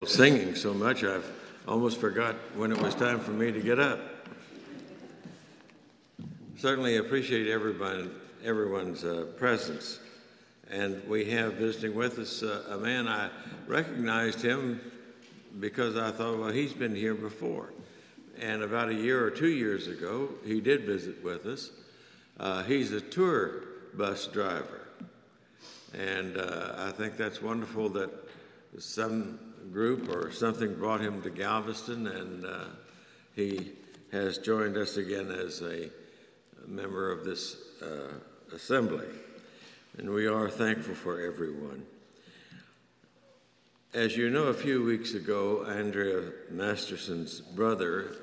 Singing so much I've almost forgot when it was time for me to get up. Certainly appreciate everyone's presence. And we have visiting with us a man. I recognized him because I thought, well, he's been here before. And about a year or 2 years ago, he did visit with us. He's a tour bus driver. And I think that's wonderful that some group or something brought him to Galveston, and he has joined us again as a member of this assembly. And we are thankful for everyone. As you know, a few weeks ago, Andrea Masterson's brother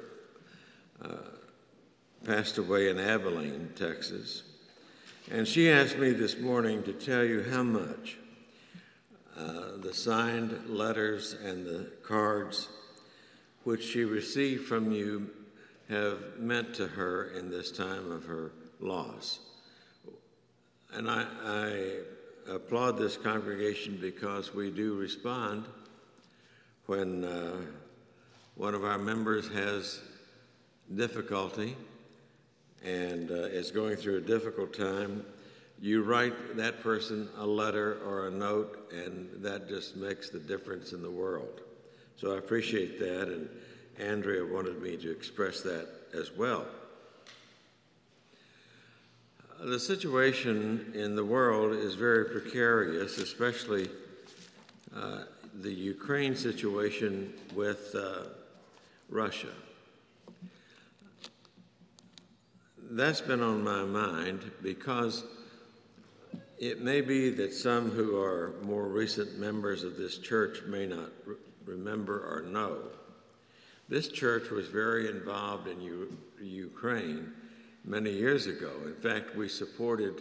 passed away in Abilene, Texas. And she asked me this morning to tell you how much the signed letters and the cards which she received from you have meant to her in this time of her loss. And I applaud this congregation because we do respond when one of our members has difficulty and is going through a difficult time. You write that person a letter or a note, and that just makes the difference in the world. So I appreciate that, and Andrea wanted me to express that as well. The situation in the world is very precarious, especially the Ukraine situation with Russia. That's been on my mind because it may be that some who are more recent members of this church may not remember or know. This church was very involved in Ukraine many years ago. In fact, we supported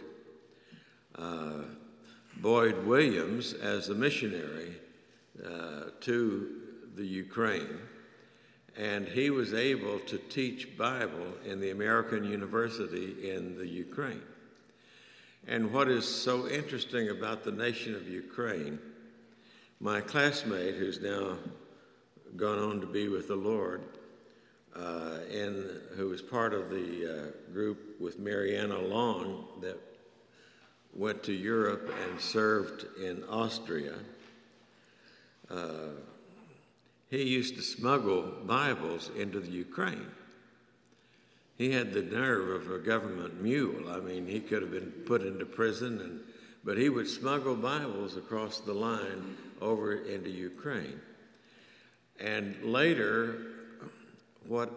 Boyd Williams as a missionary to the Ukraine, and he was able to teach Bible in the American University in the Ukraine. And what is so interesting about the nation of Ukraine, my classmate, who's now gone on to be with the Lord, who was part of the group with Mariana Long that went to Europe and served in Austria, he used to smuggle Bibles into the Ukraine. He had the nerve of a government mule. I mean, he could have been put into prison, but he would smuggle Bibles across the line over into Ukraine. And later, what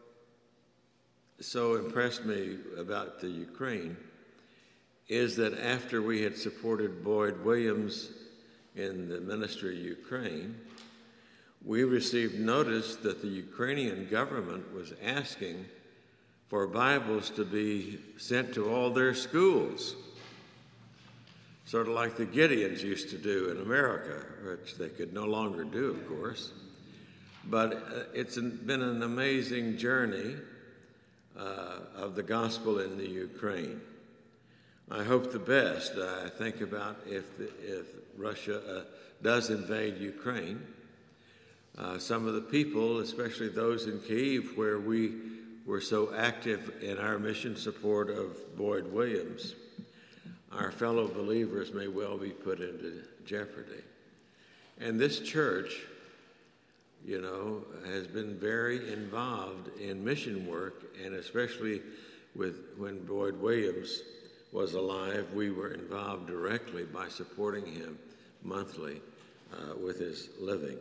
so impressed me about the Ukraine is that after we had supported Boyd Williams in the ministry of Ukraine, we received notice that the Ukrainian government was asking for Bibles to be sent to all their schools, sort of like the Gideons used to do in America, which they could no longer do, of course. But it's been an amazing journey of the gospel in the Ukraine. I hope the best. I think about if Russia does invade Ukraine, some of the people, especially those in Kyiv, where we were so active in our mission support of Boyd Williams, our fellow believers may well be put into jeopardy. And this church, you know, has been very involved in mission work, and especially when Boyd Williams was alive, we were involved directly by supporting him monthly with his living.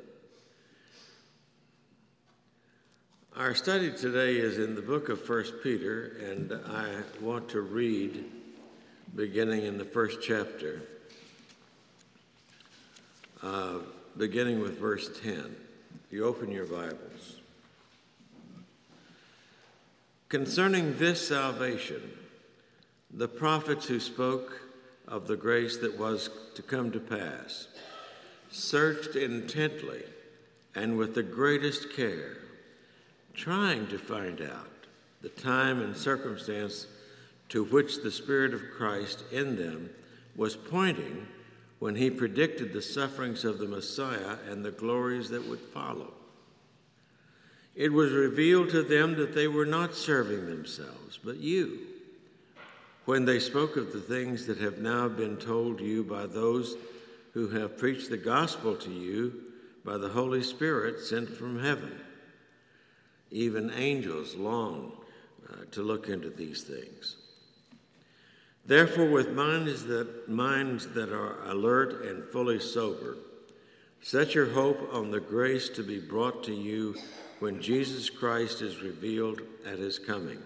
Our study today is in the book of 1 Peter, and I want to read beginning in the first chapter, beginning with verse 10. If you open your Bibles. Concerning this salvation, the prophets who spoke of the grace that was to come to pass searched intently and with the greatest care, trying to find out the time and circumstance to which the Spirit of Christ in them was pointing when he predicted the sufferings of the Messiah and the glories that would follow. It was revealed to them that they were not serving themselves, but you, when they spoke of the things that have now been told you by those who have preached the gospel to you by the Holy Spirit sent from heaven. Even angels long to look into these things. Therefore, with minds that are alert and fully sober, set your hope on the grace to be brought to you when Jesus Christ is revealed at his coming.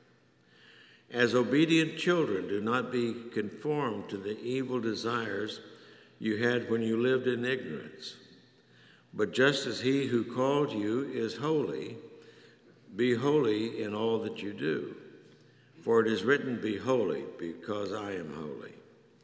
As obedient children, do not be conformed to the evil desires you had when you lived in ignorance. But just as he who called you is holy, be holy in all that you do. For it is written, be holy, because I am holy.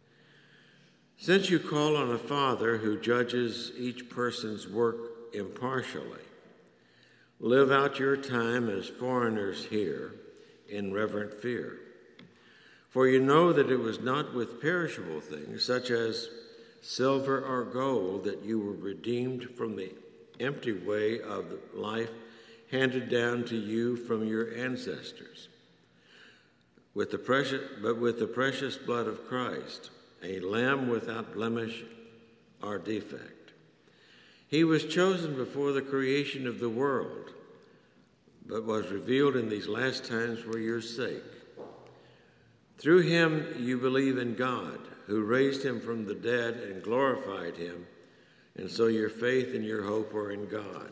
Since you call on a Father who judges each person's work impartially, live out your time as foreigners here in reverent fear. For you know that it was not with perishable things, such as silver or gold, that you were redeemed from the empty way of life handed down to you from your ancestors, with the precious blood of Christ, a lamb without blemish or defect. He was chosen before the creation of the world, but was revealed in these last times for your sake. Through him you believe in God, who raised him from the dead and glorified him, and so your faith and your hope are in God.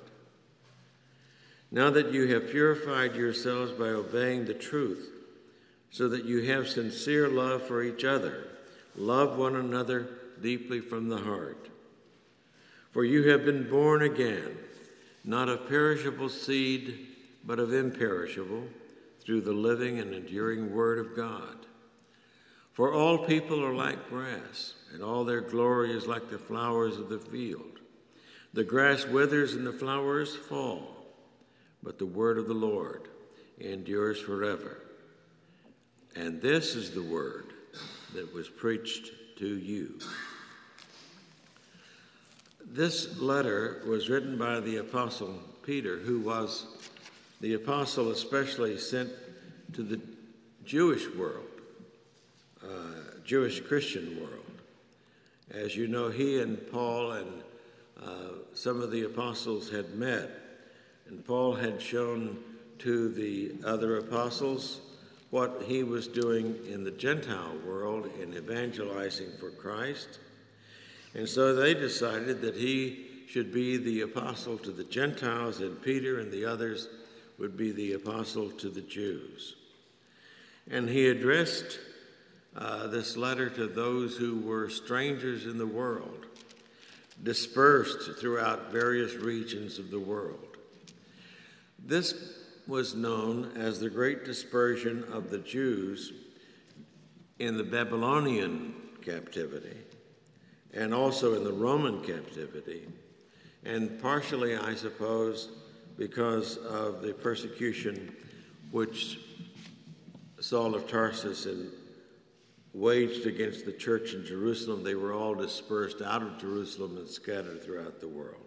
Now that you have purified yourselves by obeying the truth, so that you have sincere love for each other, love one another deeply from the heart. For you have been born again, not of perishable seed, but of imperishable, through the living and enduring word of God. For all people are like grass, and all their glory is like the flowers of the field. The grass withers and the flowers fall, but the word of the Lord endures forever. And this is the word that was preached to you. This letter was written by the Apostle Peter, who was the apostle especially sent to the Jewish world, Jewish Christian world. As you know, he and Paul and some of the apostles had met, and Paul had shown to the other apostles what he was doing in the Gentile world in evangelizing for Christ. And so they decided that he should be the apostle to the Gentiles, and Peter and the others would be the apostle to the Jews. And he addressed this letter to those who were strangers in the world, dispersed throughout various regions of the world. This was known as the Great Dispersion of the Jews in the Babylonian captivity, and also in the Roman captivity, and partially, I suppose, because of the persecution which Saul of Tarsus waged against the church in Jerusalem. They were all dispersed out of Jerusalem and scattered throughout the world.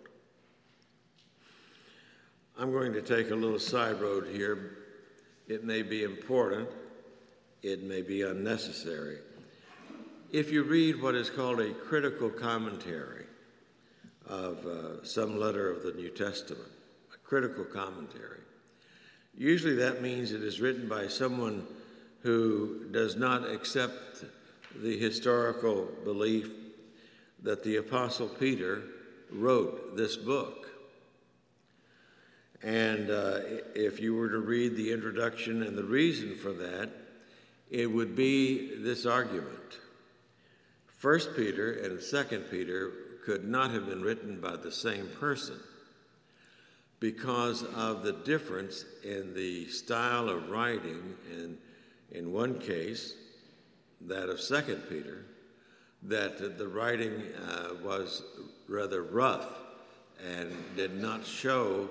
I'm going to take a little side road here. It may be important. It may be unnecessary. If you read what is called a critical commentary of some letter of the New Testament, a critical commentary, usually that means it is written by someone who does not accept the historical belief that the Apostle Peter wrote this book. And if you were to read the introduction and the reason for that, it would be this argument. 1 Peter and 2 Peter could not have been written by the same person because of the difference in the style of writing. And in one case, that of 2 Peter, that the writing was rather rough and did not show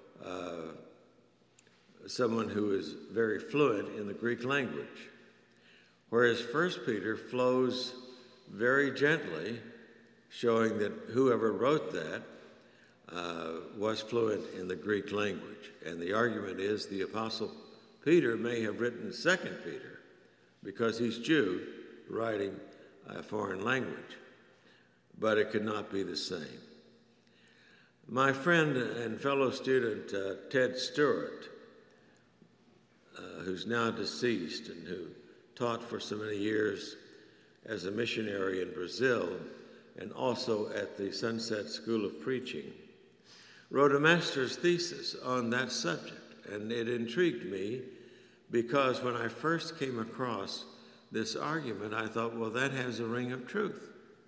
someone who is very fluent in the Greek language. Whereas 1 Peter flows very gently showing that whoever wrote that was fluent in the Greek language. And the argument is the Apostle Peter may have written 2 Peter because he's Jew, writing a foreign language. But it could not be the same. My friend and fellow student Ted Stewart, who's now deceased and who taught for so many years as a missionary in Brazil and also at the Sunset School of Preaching, wrote a master's thesis on that subject. And it intrigued me because when I first came across this argument, I thought, well, that has a ring of truth.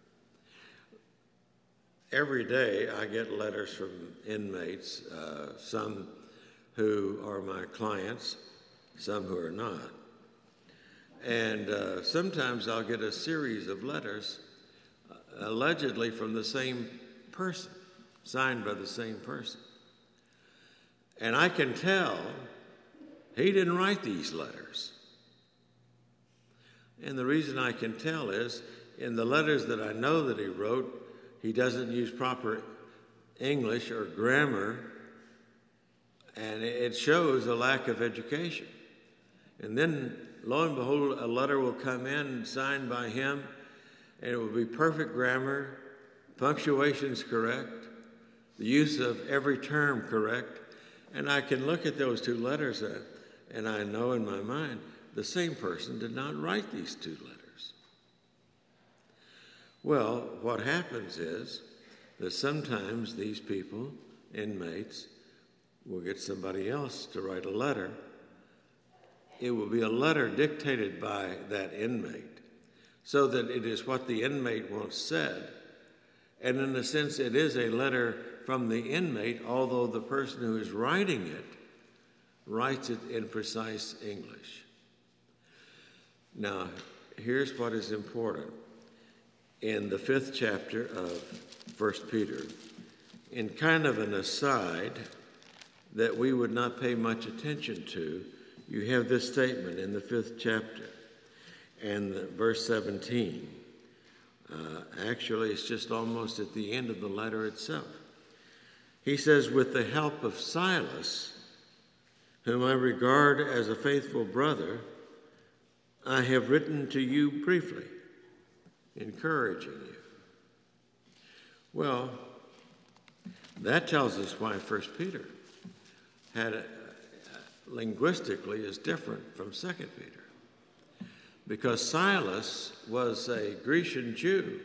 Every day I get letters from inmates, some who are my clients, some who are not. And sometimes I'll get a series of letters allegedly from the same person, signed by the same person. And I can tell he didn't write these letters. And the reason I can tell is in the letters that I know that he wrote, he doesn't use proper English or grammar, and it shows a lack of education. And then, lo and behold, a letter will come in signed by him, and it will be perfect grammar, punctuation's correct, the use of every term correct, and I can look at those two letters and I know in my mind the same person did not write these two letters. Well, what happens is that sometimes these people, inmates, will get somebody else to write a letter. It will be a letter dictated by that inmate, so that it is what the inmate wants said. And in a sense, it is a letter from the inmate, although the person who is writing it writes it in precise English. Now, here's what is important. In the 5th chapter of 1 Peter, in kind of an aside that we would not pay much attention to, you have this statement in the 5th chapter and verse 17. Actually, it's just almost at the end of the letter itself. He says, with the help of Silas, whom I regard as a faithful brother, I have written to you briefly, encouraging you. Well, that tells us why 1 Peter linguistically is different from 2 Peter. Because Silas was a Grecian Jew.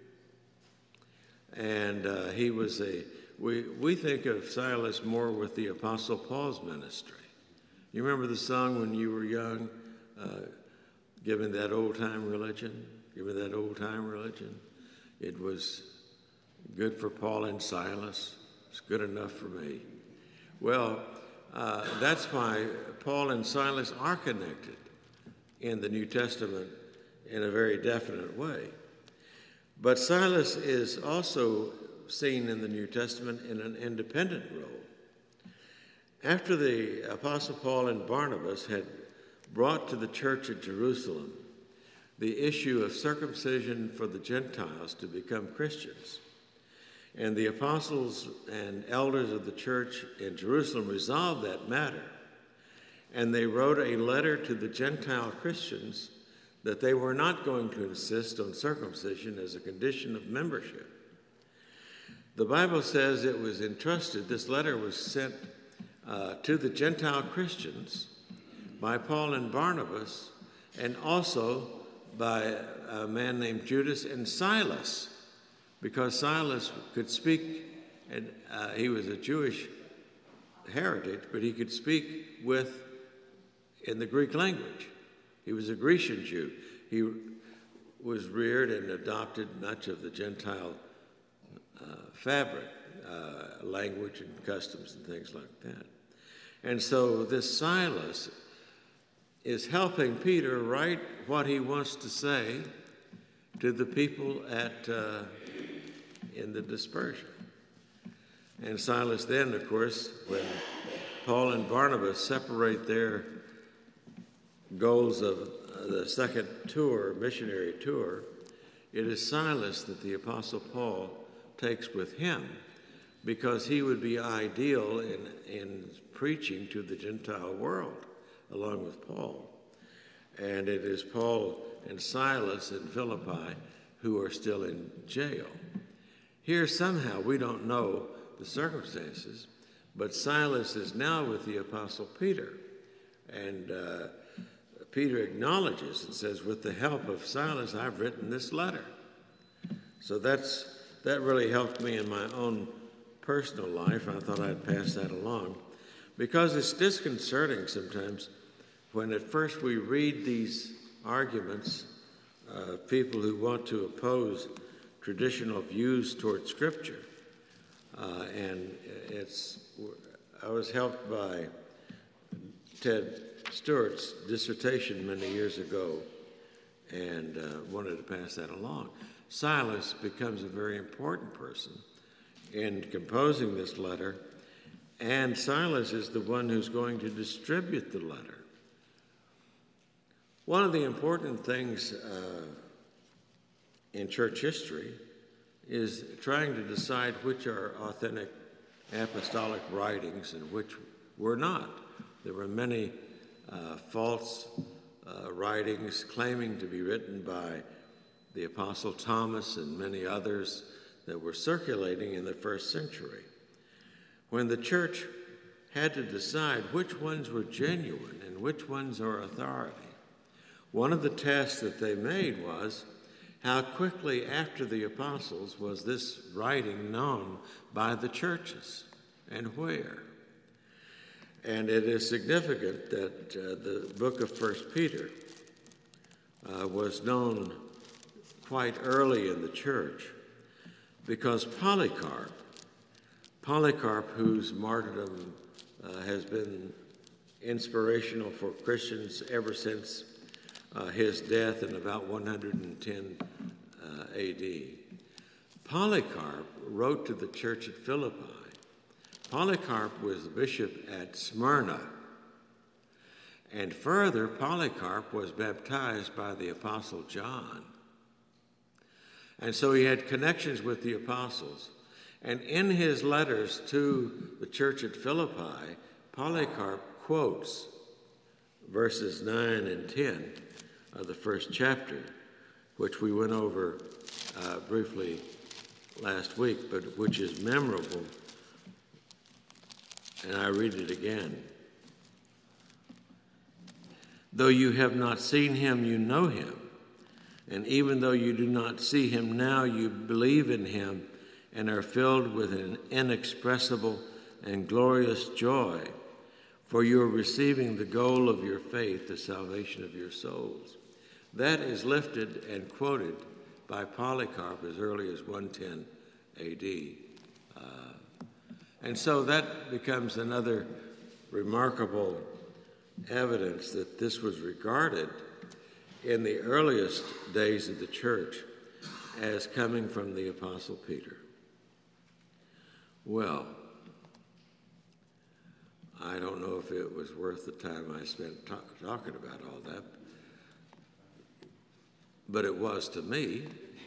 And he was we think of Silas more with the Apostle Paul's ministry. You remember the song when you were young, Give me that old-time religion? Give me that old-time religion. It was good for Paul and Silas. It's good enough for me. Well, that's why Paul and Silas are connected in the New Testament in a very definite way. But Silas is also seen in the New Testament in an independent role. After the Apostle Paul and Barnabas had brought to the church at Jerusalem the issue of circumcision for the Gentiles to become Christians, and the apostles and elders of the church in Jerusalem resolved that matter, and they wrote a letter to the Gentile Christians that they were not going to insist on circumcision as a condition of membership. The Bible says it was entrusted, this letter was sent to the Gentile Christians by Paul and Barnabas, and also by a man named Judas and Silas, because Silas could speak, and he was a Jewish heritage, but he could speak in the Greek language. He was a Grecian Jew. He was reared and adopted much of the Gentile fabric, language and customs and things like that. And so this Silas is helping Peter write what he wants to say to the people in the dispersion. And Silas then, of course, when Paul and Barnabas separate their goals of the second tour, missionary tour, it is Silas that the Apostle Paul takes with him, because he would be ideal in preaching to the Gentile world along with Paul. And it is Paul and Silas in Philippi who are still in jail. Here somehow, we don't know the circumstances, but Silas is now with the Apostle Peter. And Peter acknowledges and says, with the help of Silas, I've written this letter. So that really helped me in my own personal life. I thought I'd pass that along, because it's disconcerting sometimes when at first we read these arguments, people who want to oppose traditional views toward Scripture. I was helped by Ted Stewart's dissertation many years ago and wanted to pass that along. Silas becomes a very important person in composing this letter, and Silas is the one who's going to distribute the letter. One of the important things in church history is trying to decide which are authentic apostolic writings and which were not. There were many false writings claiming to be written by the Apostle Thomas and many others that were circulating in the first century. When the church had to decide which ones were genuine and which ones are authority, one of the tests that they made was how quickly after the apostles was this writing known by the churches and where. And it is significant that the book of 1 Peter was known quite early in the church, because Polycarp, whose martyrdom has been inspirational for Christians ever since his death in about 110 A.D. Polycarp wrote to the church at Philippi. Polycarp was the bishop at Smyrna. And further, Polycarp was baptized by the Apostle John. And so he had connections with the apostles. And in his letters to the church at Philippi, Polycarp quotes verses 9 and 10 of the first chapter, which we went over briefly last week, but which is memorable. And I read it again. Though you have not seen him, you know him. And even though you do not see him now, you believe in him and are filled with an inexpressible and glorious joy, for you are receiving the goal of your faith, the salvation of your souls. That is lifted and quoted by Polycarp as early as 110 A.D. And so that becomes another remarkable evidence that this was regarded in the earliest days of the church as coming from the Apostle Peter. Well, I don't know if it was worth the time I spent talking about all that, but it was to me.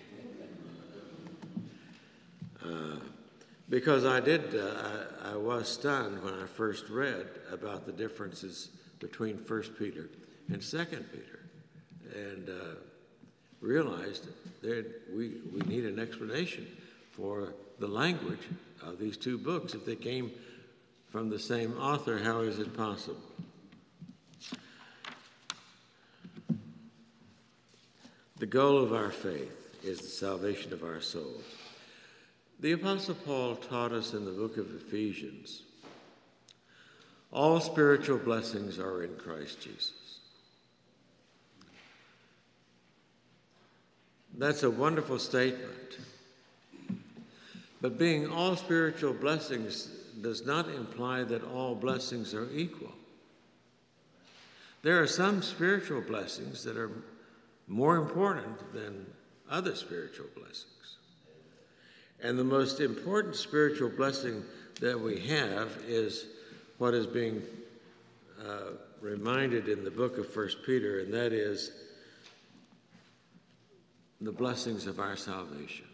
Because I was stunned when I first read about the differences between 1 Peter and 2 Peter, and realized that we need an explanation for the language of these two books. If they came from the same author, how is it possible? The goal of our faith is the salvation of our souls. The Apostle Paul taught us in the book of Ephesians, all spiritual blessings are in Christ Jesus. That's a wonderful statement. But being all spiritual blessings does not imply that all blessings are equal. There are some spiritual blessings that are more important than other spiritual blessings. And the most important spiritual blessing that we have is what is being reminded in the book of 1 Peter, and that is the blessings of our salvation.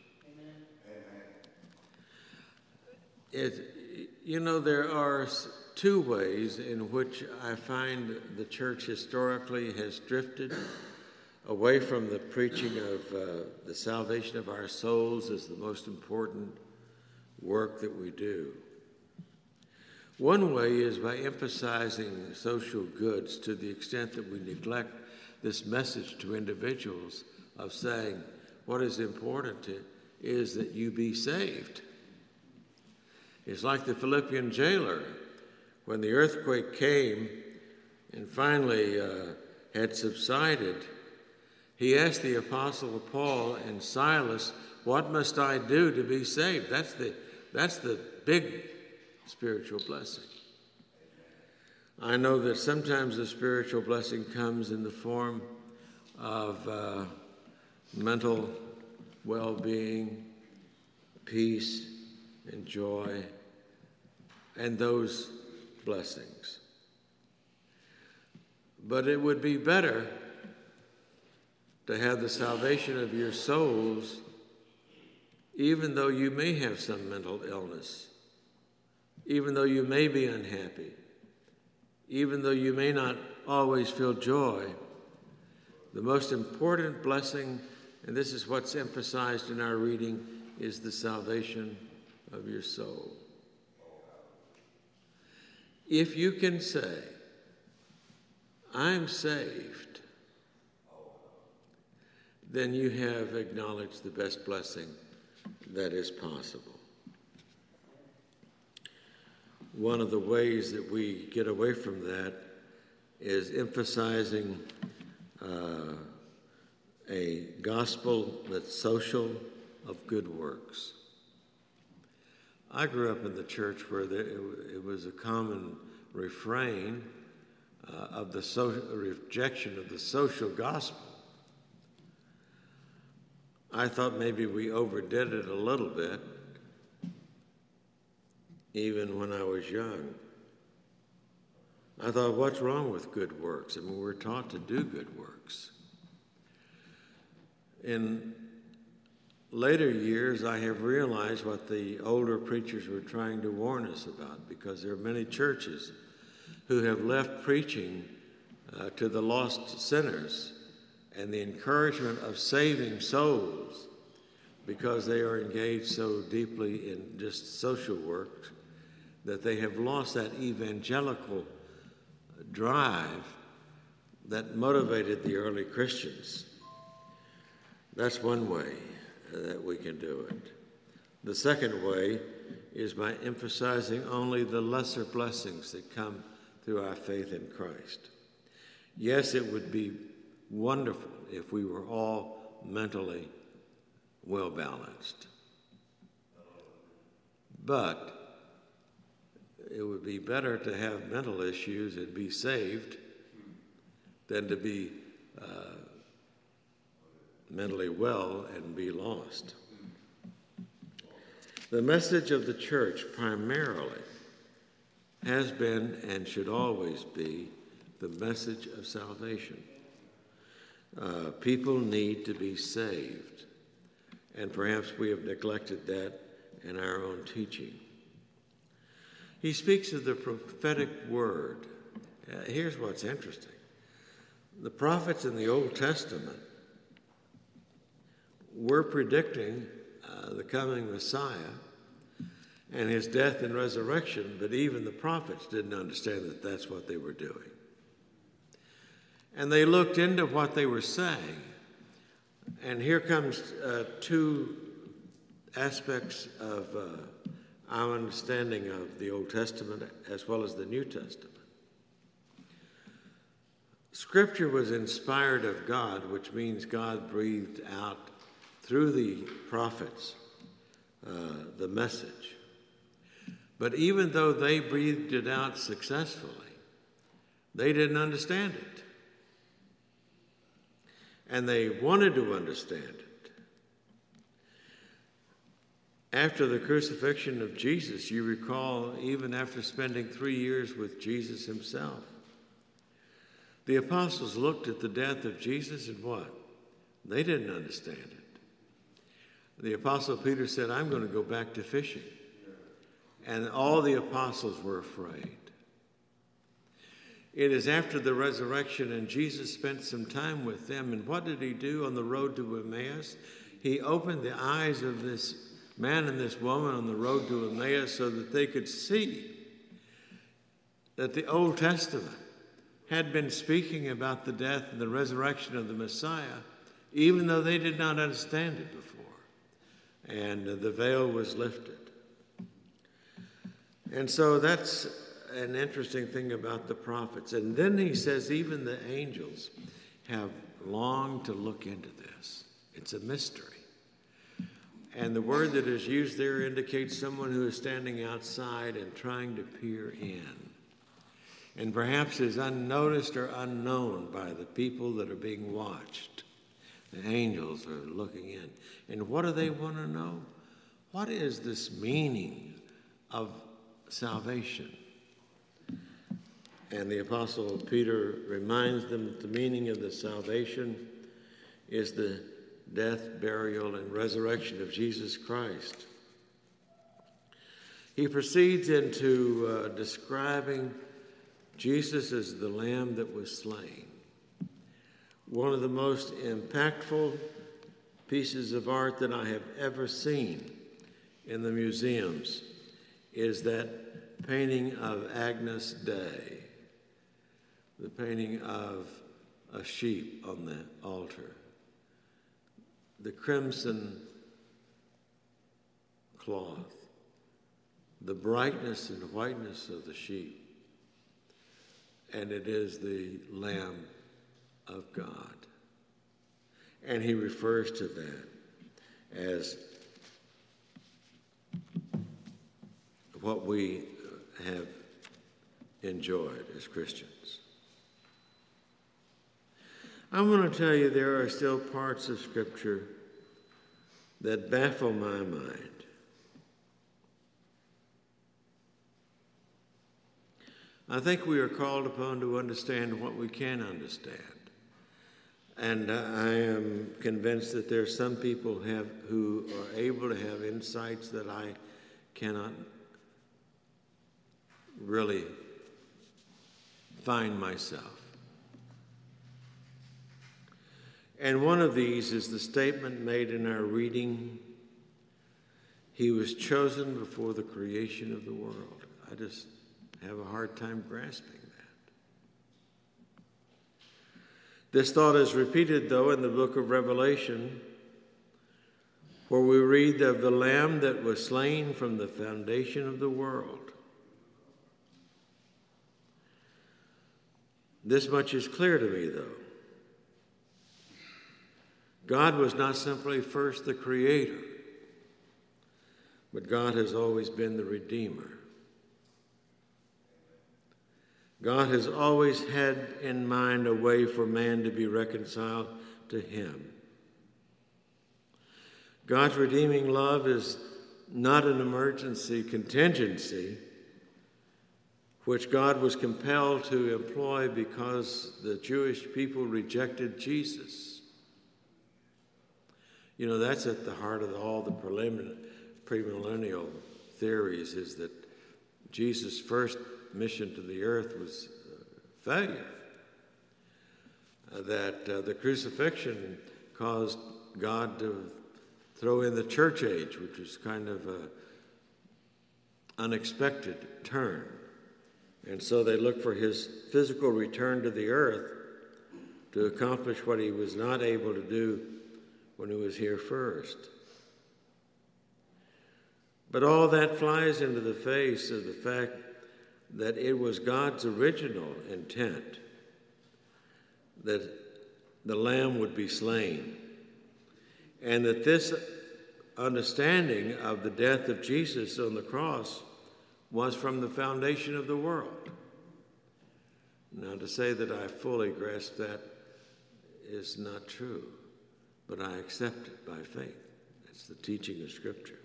There are two ways in which I find the church historically has drifted away from the preaching of the salvation of our souls as the most important work that we do. One way is by emphasizing social goods to the extent that we neglect this message to individuals of saying what is important is that you be saved. It's like the Philippian jailer. When the earthquake came and finally had subsided, he asked the Apostle Paul and Silas, "What must I do to be saved?" That's the big spiritual blessing. I know that sometimes the spiritual blessing comes in the form of mental well-being, peace, and joy, and those blessings. But it would be better to have the salvation of your souls, even though you may have some mental illness, even though you may be unhappy, even though you may not always feel joy. The most important blessing, and this is what's emphasized in our reading, is the salvation of your soul. If you can say, "I'm saved," then you have acknowledged the best blessing that is possible. One of the ways that we get away from that is emphasizing a gospel that's social, of good works. I grew up in the church where it was a common refrain of the rejection of the social gospel. I thought maybe we overdid it a little bit, even when I was young. I thought, what's wrong with good works? I mean, we're taught to do good works. In later years, I have realized what the older preachers were trying to warn us about, because there are many churches who have left preaching to the lost sinners and the encouragement of saving souls, because they are engaged so deeply in just social work that they have lost that evangelical drive that motivated the early Christians. That's one way that we can do it. The second way is by emphasizing only the lesser blessings that come through our faith in Christ. Yes, it would be wonderful if we were all mentally well-balanced. But it would be better to have mental issues and be saved than to be mentally well and be lost. The message of the church primarily has been and should always be the message of salvation. People need to be saved, and perhaps we have neglected that in our own teaching. He speaks of the prophetic word. Here's what's interesting. The prophets in the Old Testament were predicting the coming Messiah and his death and resurrection, but even the prophets didn't understand that that's what they were doing. And they looked into what they were saying. And here comes two aspects of our understanding of the Old Testament as well as the New Testament. Scripture was inspired of God, which means God breathed out through the prophets the message. But even though they breathed it out successfully, they didn't understand it. And they wanted to understand it. After the crucifixion of Jesus, you recall, even after spending 3 years with Jesus himself, the apostles looked at the death of Jesus and what? They didn't understand it. The Apostle Peter said, I'm going to go back to fishing. And all the apostles were afraid. It is after the resurrection, and Jesus spent some time with them. And what did he do on the road to Emmaus? He opened the eyes of this man and this woman on the road to Emmaus so that they could see that the Old Testament had been speaking about the death and the resurrection of the Messiah, even though they did not understand it before. And the veil was lifted. And so that's an interesting thing about the prophets. And then he says even the angels have longed to look into this. It's a mystery. And the word that is used there indicates someone who is standing outside and trying to peer in. And perhaps is unnoticed or unknown by the people that are being watched. The angels are looking in. And what do they want to know? What is this meaning of salvation? And the Apostle Peter reminds them that the meaning of the salvation is the death, burial, and resurrection of Jesus Christ. He proceeds into describing Jesus as the Lamb that was slain. One of the most impactful pieces of art that I have ever seen in the museums is that painting of Agnus Dei, the painting of a sheep on the altar. The crimson cloth, the brightness and whiteness of the sheep, and it is the Lamb of God. And he refers to that as what we have enjoyed as Christians. I'm going to tell you there are still parts of Scripture that baffle my mind. I think we are called upon to understand what we can understand. And I am convinced that there are some people who are able to have insights that I cannot really find myself. And one of these is the statement made in our reading, he was chosen before the creation of the world. I just have a hard time grasping that. This thought is repeated, though, in the book of Revelation, where we read of the Lamb that was slain from the foundation of the world. This much is clear to me, though. God was not simply first the creator, but God has always been the Redeemer. God has always had in mind a way for man to be reconciled to him. God's redeeming love is not an emergency contingency which God was compelled to employ because the Jewish people rejected Jesus. You know, that's at the heart of all the premillennial theories, is that Jesus' first mission to the earth was failure. That the crucifixion caused God to throw in the church age, which was kind of an unexpected turn. And so they looked for his physical return to the earth to accomplish what he was not able to do when he was here first. But all that flies into the face of the fact that it was God's original intent that the Lamb would be slain, and that this understanding of the death of Jesus on the cross was from the foundation of the world. Now, to say that I fully grasp that is not true, but I accept it by faith. It's the teaching of Scripture.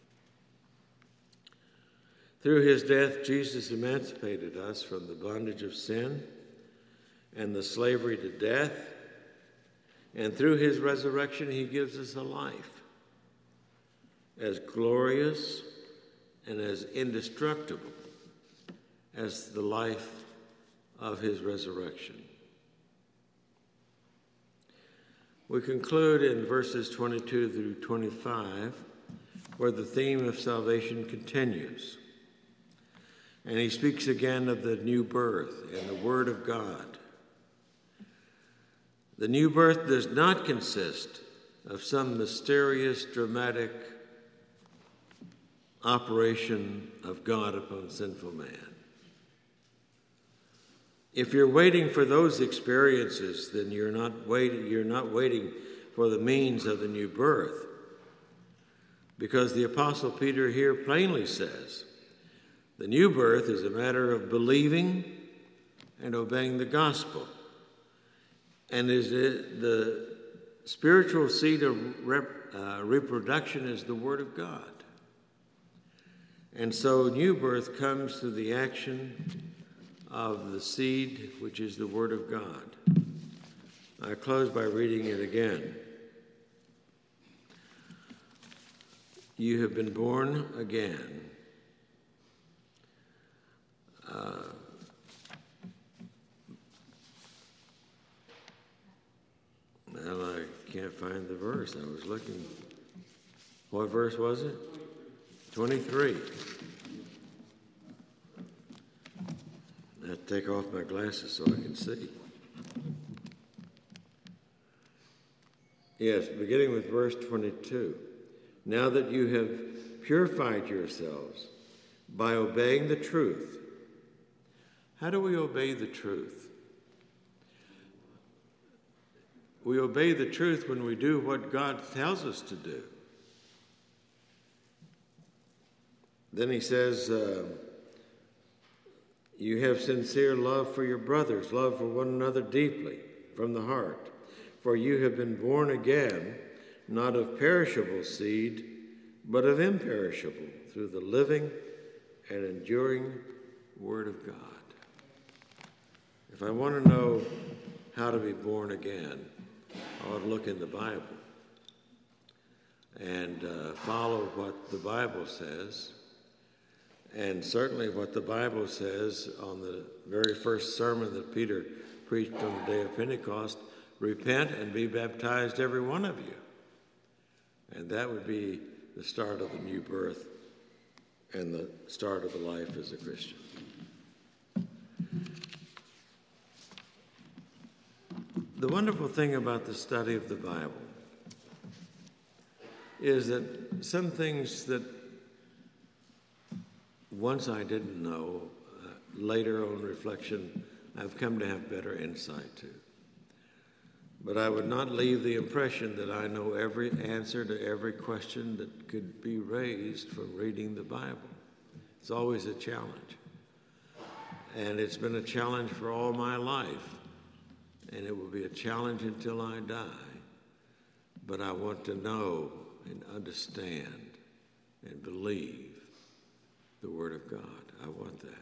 Through his death, Jesus emancipated us from the bondage of sin and the slavery to death, And through his resurrection, he gives us a life as glorious and as indestructible as the life of his resurrection. We conclude in verses 22 through 25, where the theme of salvation continues. And he speaks again of the new birth and the Word of God. The new birth does not consist of some mysterious, dramatic operation of God upon sinful man. If you're waiting for those experiences, then you're not waiting for the means of the new birth. Because the Apostle Peter here plainly says, the new birth is a matter of believing and obeying the gospel. And the spiritual seed of reproduction is the Word of God. And so new birth comes through the action of the seed, which is the Word of God. I close by reading it again. You have been born again. Now I can't find the verse. I was looking. What verse was it? 23. I have to take off my glasses so I can see. Yes, beginning with verse 22. Now that you have purified yourselves by obeying the truth. How do we obey the truth? We obey the truth when we do what God tells us to do. Then he says, you have sincere love for your brothers, love for one another deeply, from the heart. For you have been born again, not of perishable seed, but of imperishable, through the living and enduring Word of God. If I want to know how to be born again, I ought to look in the Bible and follow what the Bible says. And certainly what the Bible says on the very first sermon that Peter preached on the day of Pentecost, repent and be baptized, every one of you. And that would be the start of the new birth and the start of a life as a Christian. The wonderful thing about the study of the Bible is that some things that once I didn't know, later on reflection, I've come to have better insight to. But I would not leave the impression that I know every answer to every question that could be raised from reading the Bible. It's always a challenge. And it's been a challenge for all my life. And it will be a challenge until I die. But I want to know and understand and believe the Word of God. I want that.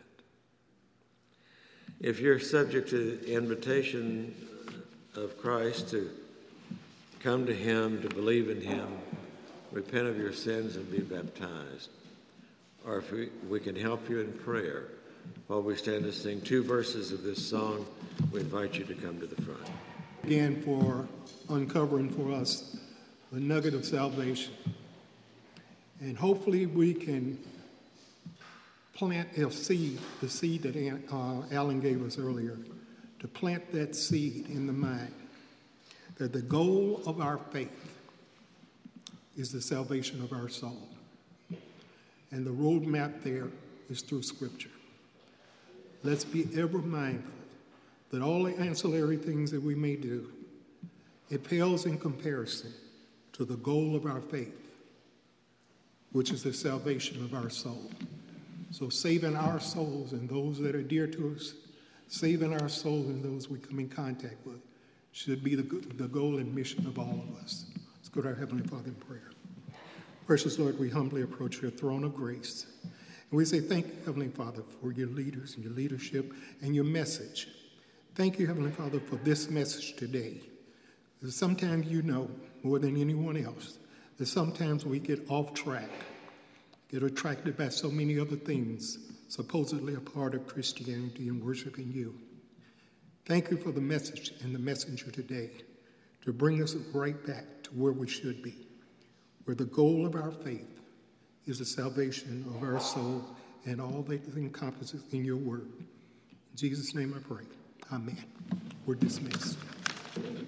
If you're subject to the invitation of Christ to come to Him, to believe in Him, repent of your sins and be baptized, or if we can help you in prayer while we stand to sing 2 verses of this song, we invite you to come to the front. Again, for uncovering for us the nugget of salvation. And hopefully we can plant a seed, the seed that Alan gave us earlier, to plant that seed in the mind that the goal of our faith is the salvation of our soul. And the roadmap there is through Scripture. Let's be ever mindful that all the ancillary things that we may do, it pales in comparison to the goal of our faith, which is the salvation of our soul. So saving our souls and those that are dear to us, saving our souls and those we come in contact with, should be the goal and mission of all of us. Let's go to our Heavenly Father in prayer. Precious Lord, we humbly approach your throne of grace. And we say thank you, Heavenly Father, for your leaders and your leadership and your message. Thank you, Heavenly Father, for this message today. Because sometimes you know more than anyone else that sometimes we get off track, get attracted by so many other things, supposedly a part of Christianity and worshiping you. Thank you for the message and the messenger today to bring us right back to where we should be, where the goal of our faith is the salvation of our soul and all that it encompasses in your word. In Jesus' name I pray. Amen. We're dismissed.